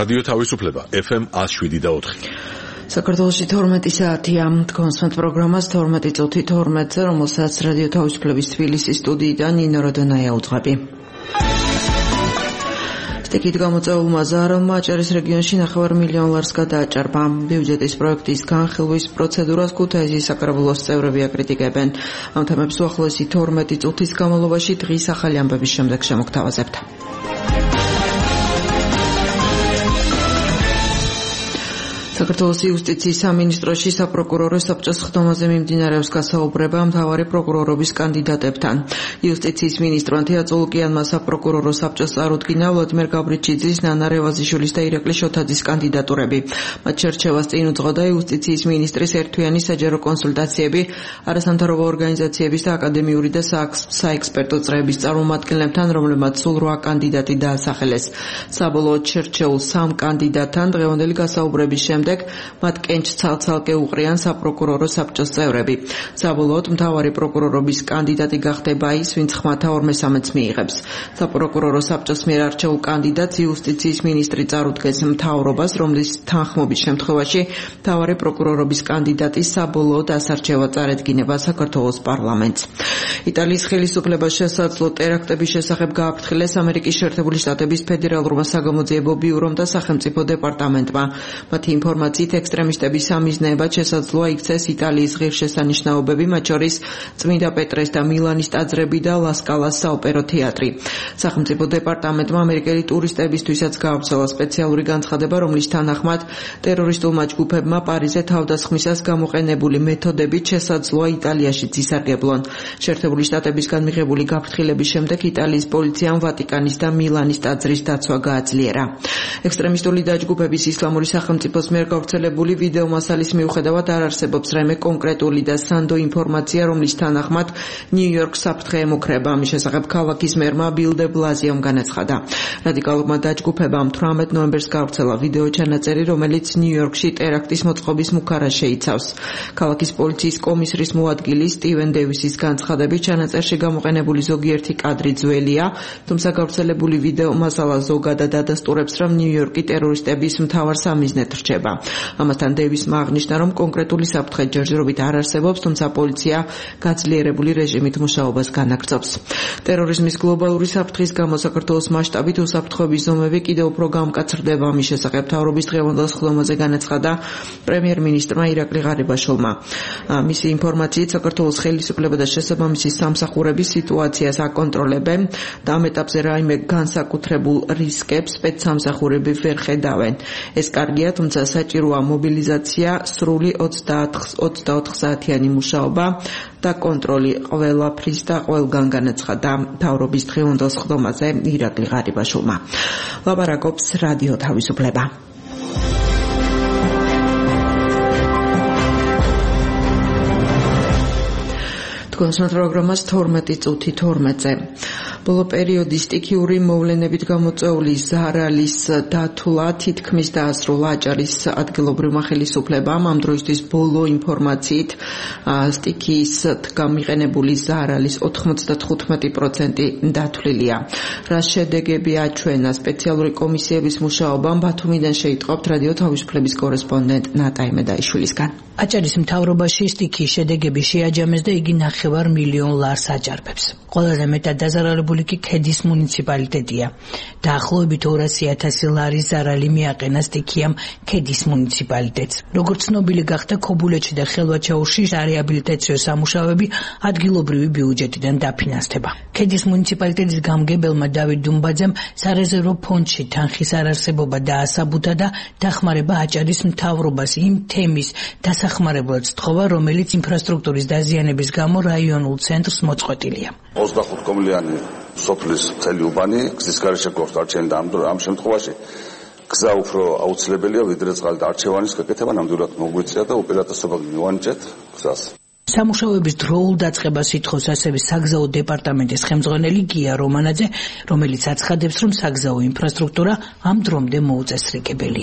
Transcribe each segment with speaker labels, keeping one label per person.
Speaker 1: რადიო თავისუფლება FM 107.4.
Speaker 2: საქართველოში 12 საათია კონსვენთ პროგრამას 12 წუთი 12-ზე, რომელსაც რადიო თავისუფლების თბილისის სტუდიიდან ნინო როდონაია უძღვები. სტიქით გამოწვეულმა ზაარონმა აჭარის რეგიონში 9 მილიონ ლარს გადააჭარბა. ბიუჯეტის პროექტის განხილვის პროცედურას ქუთაისის საკრებულოს წევრები აკრიტიკებენ. ამ თემებს უახლოესი 12 წუთის განმავლობაში დღის ახალი ამბების შემდეგ შემოგთავაზებთ. საქართველოს იუსტიციის სამინისტროში საპროკურორო საბჭოს ხდომაზე მიმდინარეობს გასაუბრება მთავარი პროკურორობის კანდიდატებთან. იუსტიციის მინისტრმა თეატრულკიანმა საპროკურორო საბჭოს წარუდგინა ვლადიმერ გაბრიჩიძის, ნანა რევაზიშვილის და ირაკლი შოთაძის კანდიდატურები. მათ შერჩევას წინ უძღოდა იუსტიციის მინისტრის ერთთვიანი საჯარო კონსულტაციები არასამთავრობო ორგანიზაციების და აკადემიური და საექსპერტო წრეების წარმომადგენლებთან, რომლებმაც სულ 8 კანდიდატი დაასახელეს. საბოლოოდ შერჩეულ 3 კანდიდატთან დღევანდელი გასაუბრების შემდეგ მათ კენჭს ცალ-ცალკე უყრიან საპროკურორო საბჭოს წევრები. საბოლოოდ მთავარი პროკურორობის კანდიდატი გახდება ის, ვინც ხმათა 2/3-ს მიიღებს. საპროკურორო საბჭოს მიერ არჩეულ კანდიდატს იუსტიციის მინისტრი წარუდგენს მთავრობას, რომლის თანხმობის შემთხვევაში მთავარი პროკურორობის კანდიდატის საბოლოოდ ასარჩევა წარედგინება საქართველოს პარლამენტს. იტალიის ხელისუფლებას შესაძლო ტერაქტების შესახებ გააფრთხილეს ამერიკის შეერთებული შტატების ფედერალურმა საგამოძიებო ბიურომ და სახელმწიფო დეპარტამენტმა. მათი ინფორმაციით ექსტრემისტების სამიზნეებად შესაძლოა იქცეს იტალიის ღირსშესანიშნაობები, მათ შორის წმინდა პეტრეს და მილანის ტაძრები და ლასკალას საოპერო თეატრი. სახელმწიფო დეპარტამენტმა ამერიკელი ტურისტებისთვისაც გაავრცელა სპეციალური განცხადება, რომლის თანახმად ტერორისტულმა ჯგუფებმა პარიზზე თავდასხმისას გამოყენებული მეთოდებით შესაძლოა იტალიაშიც ისარგებლონ. შეერთებული შტატებისგან მიღებული გაფრთხილების შემდეგ იტალიის პოლიციამ ვატიკანის და მილანის ტაძრის დაცვა გააძლიერა. ექსტრემისტული დაჯგუფების ისლამური სახელმწიფოს მიერ გავრცელებული ვიდეო მასალის მიუხედავად არ არსებობს რაიმე კონკრეტული და სანდო ინფორმაცია, რომლის თანახმად ნიუ-იორკს საფრთხე ემუქრება. ამის შესახებ ქალაქის მერმა ბილ დე ბლაზიომ განაცხადა. რადიკალურმა დაჯგუფებამ 18 ნოემბერს გავრცელა ვიდეო ჩანაწერი, რომელიც ნიუ-იორკში ტერაქტის მოწყობის მუქარას შეიცავს. ქალაქის პოლიციის კომისრის მოადგილი სტივენ დევისის განცხადებით ჩანაწერში გამოყენებული ზოგიერთი კადრი ძველია, თუმცა გავრცელებული ვიდეო მასალა ზოგადად ადასტურებს, რომ ნიუ-იორკი ტერორისტების მთავარ სამიზნედ რჩება. ამასთან დევისმა აღნიშნა, რომ კონკრეტული საფრთხე ჯერჯერობით არ არსებობს, თუმცა პოლიცია გაძლიერებული რეჟიმით მუშაობას განაგრძობს. ტერორიზმის გლობალური საფრთხის გამო საქართველოს მასშტაბით უსაფრთხოების ზომები კიდევ უფრო გამკაცრდება. ამის შესახებ მთავრობის დღევანდელ სხდომაზე განაცხადა პრემიერ-მინისტრმა ირაკლი ღარიბაშვილმა. მისი ინფორმაციით საქართველოს ხელისუფლება და შესაბამისი სამსახურები სიტუაციას აკონტროლებენ და ამ ეტაპზე რაიმე განსაკუთრებულ რისკებს სპეცსამსახურები ვერ ხედავენ. ეს კარგია, თუმცა საჭიროა მობილიზაცია, სრული 24 საათიანი მუშაობა და კონტროლი ყველაფრის და ყველგან, განაცხადა მთავრობის დღევანდელ სხდომაზე ირაკლი ღარიბაშვილმა. ლაპარაკობს რადიო თავისუფლება. კონსვენთ პროგრამას 12 წუთი 12-ზე. ბოლო პერიოდის სტიქიური მოვლენებით გამოწვეული ზარალის დათვლა თითქმის დაასრულა აჭარის ადგილობრივმა ხელისუფლებამ. ამ დროისთვის ბოლო ინფორმაციით სტიქიის გამიყენებული ზარალის 95% დათვლილია. რა შედეგები აჩვენა სპეციალური კომისიების მუშაობამ, ბათუმიდან შეიტყობთ რადიო თავისუფლების კორესპონდენტ ნატა იმედაიშვილისგან.
Speaker 3: აჭარის მთავრობაში სტიქიის შედეგები შეაჯამეს და იგი 9 მილიონ ლარს აჭარბებს. ყველაზე მეტად დაზარალებული კი ქედის მუნიციპალიტეტია. დაახლოებით 200,000 ლარის ზარალი მიაყენა სტიქიამ ქედის მუნიციპალიტეტს. როგორც ცნობილი გახდა, ქობულეთში და ხელვაჩაურში რეაბილიტაციო სამუშაოები ადგილობრივი ბიუჯეტიდან დაფინანსდება. ქედის მუნიციპალიტეტის გამგებელმა დავით დუმბაძემ სარეზერვო ფონდში თანხის არარსებობა დაასაბუთა და დახმარება აჭარის მთავრობას იმ თემის დასახმარებლად სთხოვა, რომელიც ინფრასტრუქტურის დაზიანების გამო რაიონულ ცენტრს მოწყვეტილია.
Speaker 4: 25 მილიონი სოფლის მთელი უბანი გზის გარეშე გვაქვს არჩევანი და ამ შემთხვევაში გზა უფრო აუცილებელია, ვიდრე წყალით არჩევანის გაკეთება. ნამდვილად მოგვიწია და უპირატესობა მივანიჭეთ გზას.
Speaker 3: სამუშაოების დროულ დაწყებას ითხოვს ასევე საგზაო დეპარტამენტის ხელმძღვანელი გია რომანაძე, რომელიც აცხადებს, რომ საგზაო ინფრასტრუქტურა ამ დრომდე მოუწესრიგებელია.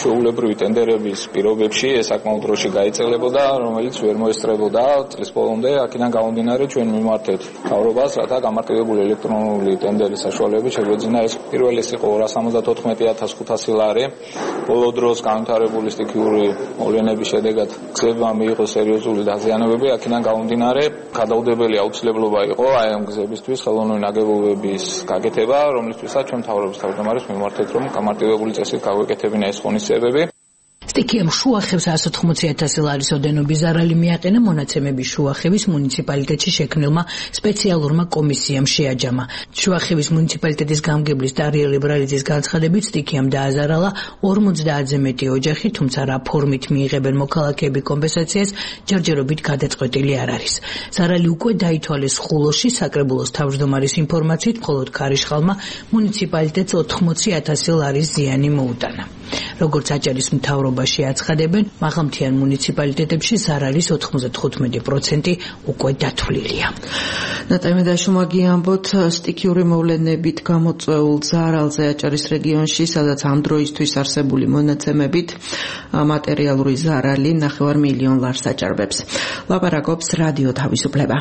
Speaker 5: ჩვეულებრივი ტენდერების პირობებში ეს საკმაოდ დროში გაიწელებოდა, რომელიც ვერ მოესწრებოდა წლის ბოლომდე. აქედან გამომდინარე ჩვენ მიმართეთ მთავრობას, რათა გამარტივებული ელექტრონული ტენდერის საშუალებით შეგვეძინა ეს. პირველი იყო 274,500 ლარი. ბოლო დროს განვითარებული სტიქიური მოვლენების შედეგად გზებმა მიიღო სერიოზული დაზიანებები. აქედან გამომდინარე გადაუდებელი აუცილებლობა იყო აი ამ გზებისთვის ხელოვნური ნაგებობების გაკეთება, რომლისთვისაც ჩვენ მთავრობის თავმჯდომარეს მიმართეთ, რომ გამარტივებული წესით გავეკეთებინა ეს ღონისძიებები.
Speaker 3: სტიქიამ შუახევს 180,000 ლარის ოდენობის ზარალი მიაყენა მონაცემების შუახევის მუნიციპალიტეტში შექმნილმა სპეციალურმა კომისიამ შეაჯამა. შუახევის მუნიციპალიტეტის გამგებლის დარია ლიბრალიძის განცხადებით სტიქიამ დააზარალა 50-ზე მეტი ოჯახი, თუმცა რა ფორმით მიიღებენ მოქალაქეები კომპენსაციას ჯერჯერობით გადაწყვეტილი არ არის. ზარალი უკვე დაითვალეს ხულოში, საკრებულოს თავმჯდომარის ინფორმაციით, მხოლოდ ქარიშხალმა მუნიციპალიტეტს 80,000 ლარის ზიანი მოუტანა. როგორც აჭარის მთავრობაში აცხადებენ, მაღალმთიან მუნიციპალიტეტებში ზარალის 95% უკვე დათვლილია.
Speaker 2: ნატაიმი დაშუმაგი ამბოთ, სტიქიური მოვლენებით გამოწვეულ ზარალზე აჭარის რეგიონში, სადაც ამ დროისთვის არსებული მონაცემებით მატერიალური ზარალი 9 მილიონ ლარს აჭარბებს. ლაპარაკობს რადიო თავისუფლება.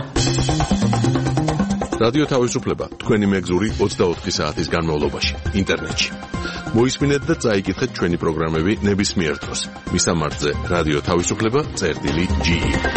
Speaker 1: რადიო თავისუფლება თქვენი მეგზური 24 საათის განმავლობაში ინტერნეტში. მოისმინეთ და წაიკითხეთ ჩვენი პროგრამები ნებისმიერ დროს. მისამართზე რადიო თავისუფლება.ge.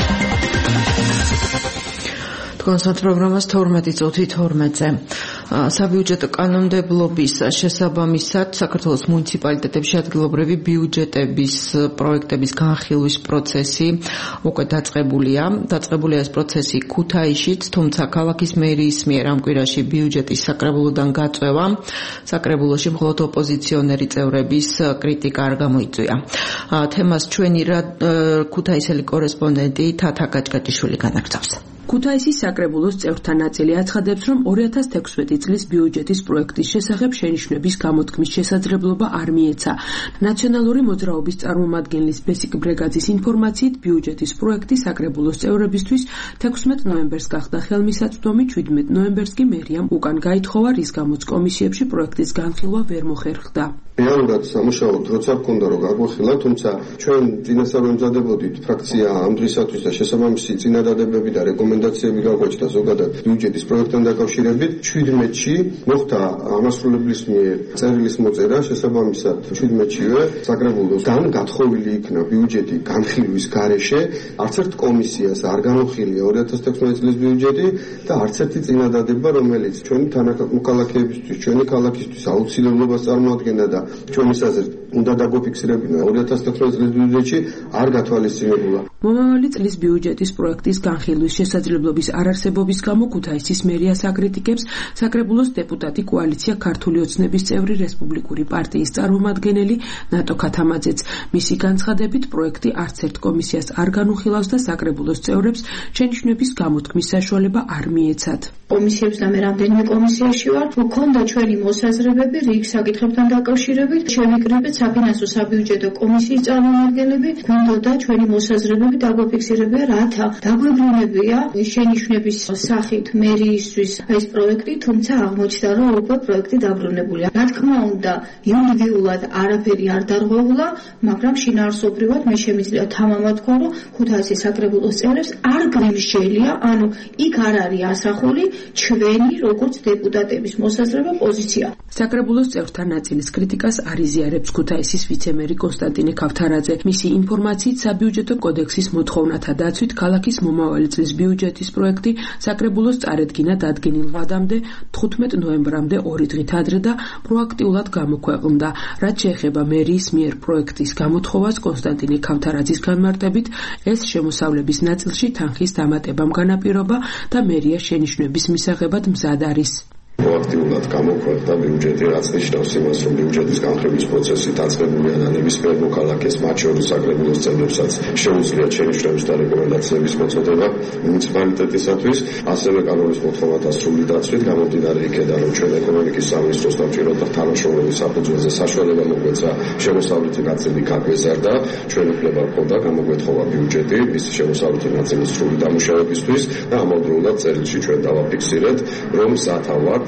Speaker 2: კონსერტ პროგრამას 12:12-ზე. საბიუჯეტო კანონმდებლობის შესაბამისად საქართველოს მუნიციპალიტეტებში ადგილობრივი ბიუჯეტების პროექტების განხილვის პროცესი უკვე დაწყებულია. დაწყებულია ეს პროცესი ქუთაისშიც, თუმცა ქალაქის მერიის მიერ ამ კვირაში ბიუჯეტის საკრებულოდან გაწევა საკრებულოში მხოლოდ ოპოზიციონერი წევრების კრიტიკა არ გამოიწვია. თემას ჩვენი ქუთაისელი კორესპონდენტი თათა კაჭკაჭიშვილი განაგრძობს.
Speaker 6: ქუთაისის საკრებულოს წევრთა ნაწილი აცხადებს, რომ 2016 წლის ბიუჯეტის პროექტის შესახებ შენიშვნების გამოთქმის შესაძლებლობა არ მიეცა. ნაციონალური მოძრაობის წარმომადგენლის ბესიკ ბრეგაძის ინფორმაციით, ბიუჯეტის პროექტი საკრებულოს წევრებისთვის 16 ნოემბერს გახდა ხელმისაწვდომი, 17 ნოემბერს კი მერიამ უკან გაითხოვა, რის გამოც კომისიებში პროექტის განხილვა ვერ მოხერხდა.
Speaker 7: რეალურად სამუშაოდ როცა გქონდა რომ გაგვეხილა, თუმცა ჩვენ წინასწარ ვემზადებოდით ფრაქცია ამ დღისათვის და შესაბამისი წინადადებები და რეკომენდაციები გაგვაჩნდა ზოგადად ბიუჯეტის პროექტთან დაკავშირებით. 17-ში მოხდა ამასრულებლის მიერ წერილის მოწერა, შესაბამისად 17-შივე საკრებულოსგან გათხოვილი იქნა ბიუჯეტი განხილვის გარეშე. არც ერთ კომისიას არ განხილია 2016 წლის ბიუჯეტი და არც ერთი წინადადება, რომელიც ჩვენი თანამოქალაქეებისთვის, ჩვენი ქალაქისთვის აუცილებლობას წარმოადგენდა და ჩვენი საზრით უნდა დაგვაფიქსირებინა 2016 წლის ბიუჯეტში არ გათვალისწინებულა.
Speaker 6: მომავალი წლის ბიუჯეტის პროექტის განხილვის შესაძლებლობის არარსებობის გამო ქუთაისის მერიას აკრიტიკებს საკრებულოს დეპუტატი კოალიცია ქართული ოცნების წევრი რესპუბლიკური პარტიის წარმომადგენელი ნატო ქათამაძეც. მისი განცხადებით პროექტი არც ერთ კომისიას არ განუხილავს და საკრებულოს წევრებს შენიშვნების გამოთქმის საშუალება არ მიეცათ.
Speaker 8: კომისიებს და მე რამდენიმე კომისიაში ვარ, მქონდა ჩვენი მოსაზრებები რიგ საკითხებთან დაკავშირებით, შევიკრიბეთ საფინანსო საბიუჯეტო კომისიის წარმომადგენლები, გვინდოდა ჩვენი მოსაზრებები დაგვაფიქსირებია, რათა დაგვებრუნებია შენიშვნების სახით მერიისთვის ეს პროექტი, თუმცა აღმოჩნდა, რომ უკვე პროექტი დაბრუნებულია. რა თქმა უნდა, იურიდიულად არაფერი არ დარღვეულა, მაგრამ შინაარსობრივად მე შემიძლია თამამად თქვა, რომ ქუთაისის საკრებულოს წევრებს არ გრიმშელია, ანუ იქ არ არის ასახული ჩვენი როგორც დეპუტატების მოსაზრება პოზიცია.
Speaker 6: საკრებულოს წევრთა ნაწილის კრიტიკას არ იზიარებს ქუთაისის ვიცემერი კონსტანტინე ქავთარაძე. მისი ინფორმაციით საბიუჯეტო კოდექსის მოთხოვნათა დაცვით ქალაქის მომავალი წლის ბიუჯეტის პროექტი საკრებულოს წარედგინა დადგენილ ვადამდე 15 ნოემბრამდე 2 დღით ადრე და პროაქტიულად გამოქვეყნდა. რაც შეეხება მერიის მიერ პროექტის გამოთხოვას, კონსტანტინე ქავთარაძის განმარტებით, ეს შემოსავლების ნაწილში თანხის დამატებამ განაპირობა და მერია შენიშვნების მისაღებად მზად არის.
Speaker 7: პროაქტიულად გამოქვეყნდა ბიუჯეტი, რაც ნიშნავს იმას, რომ ბიუჯეტის განხილვის პროცესი დაწყებულია და ნებისმიერ მოქალაქეს, მათ შორის საკრებულოს წევრებსაც შეუძლიათ შენიშვნების და რეკომენდაციების მოწოდება მუნიციპალიტეტისათვის. ასევე კანონის მოთხოვნათა სრული დაცვით გამომდინარე იქედან, რომ ჩვენ ეკონომიკის სამინისტროს დამჭირვებლთა თანაშრომლობის საფუძველზე საშუალება მოგვეცა შემოსავლითი ნაწილი გაგვეზარდა, ჩვენ უფლება ჰქონდა გამოგვეთხოვა ბიუჯეტი მისი შემოსავლითი ნაწილის სრული დამუშავებისთვის და ამავდროულად წერილში ჩვენ დავაფიქსირეთ, რომ სათავად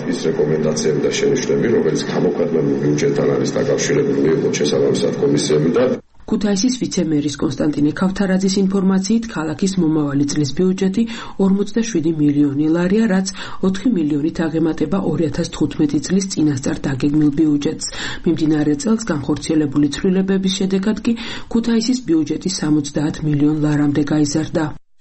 Speaker 7: ის რეკომენდაციები და შენიშვნები, რომელიც გამოქვეყნებულ ბიუჯეტთან არის დაკავშირებული, მიიღო შესაბამისად კომისიებიდან.
Speaker 6: ქუთაისის ვიცე-მერის კონსტანტინე ქავთარაძის ინფორმაციით, ქალაქის მომავალი წლის ბიუჯეტი 47 მილიონი ლარია, რაც 4 მილიონით აღემატება 2015 წლის წინასწარ დაგეგმილ ბიუჯეტს. მიმდინარე წელს განხორციელებული ცვლილებების შედეგად კი ქუთაისის ბიუჯეტი 70 მილიონ ლარამდე გაიზარდა.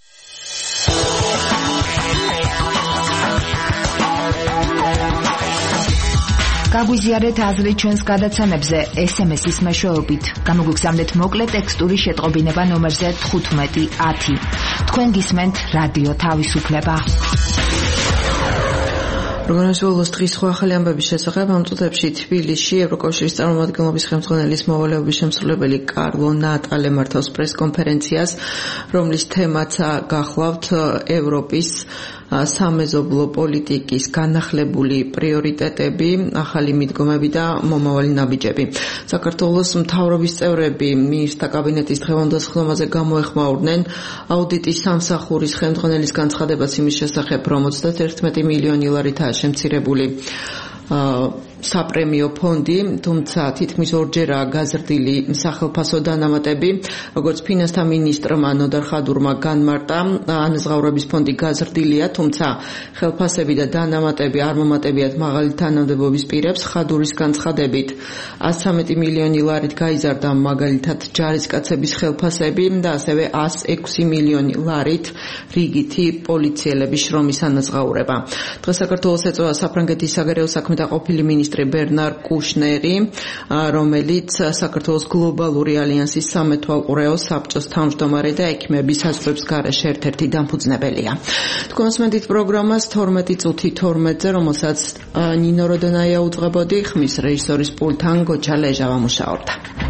Speaker 9: გაგვიზიარეთ აზრი ჩვენს გადაცემებზე SMS-ის მეშვეობით. გამოგვიგზავნეთ მოკლე ტექსტური შეტყობინება ნომერზე 1510. თქვენ გისმენთ რადიო თავისუფლება.
Speaker 2: პროგრამის ბოლოს დღის სხვა ახალი ამბების შესახებ ამ წუთებში თბილისში ევროკავშირის წარმომადგენლობის ხელმძღვანელის მოვალეობის შემსრულებელი კარლო ნატალე მართავს პრესკონფერენციას, რომლის თემაცაა გახლავთ ევროპის სამეზობლო პოლიტიკის განახლებული პრიორიტეტები, ახალი მიდგომები და მომავალი ნაბიჯები. საქართველოს მთავრობის წევრები მინისტრთა კაბინეტის დღევანდელ სხდომაზე გამოეხმაურნენ აუდიტის სამსახურის ხელმძღვანელის განცხადებას იმის შესახებ, რომ 31 მილიონი ლარითაა შემცირებული საპრემიო ფონდი, თუმცა თითქმის ორჯერაა გაზრდილი სახელფასო დანამატები, როგორც ფინანსთა მინისტრმა ნოდარ ხადურმა განმარტა, ანაზღაურების ფონდი გაზრდილია, თუმცა ხელფასები და დანამატები არ მომატებიათ მაღალი თანამდებობის პირებს. ხადურის განცხადებით 113 მილიონი ლარით გაიზარდა მაგალითად ჯარისკაცების ხელფასები და ასევე 106 მილიონი ლარით რიგითი პოლიციელების შრომის ანაზღაურება. დღეს საქართველოს ეწევა საფრანგეთის საგარეო საქმეთა ყოფილი მინისტრი ბერნარ კუშნერი, რომელიც საქართველოს გლობალური ალიანსის სამეთვალყურეო საბჭოს თავმჯდომარე და ექიმების საზღვრების გარეშე ერთ-ერთი დამფუძნებელია. თქვენ მოსმენთ პროგრამას 12:12-ზე, რომელსაც ნინო როდონაია უძღვებოდი, ხმის რეჟისორის პულტთან გოჩა ლეჟავა მუშაობდა.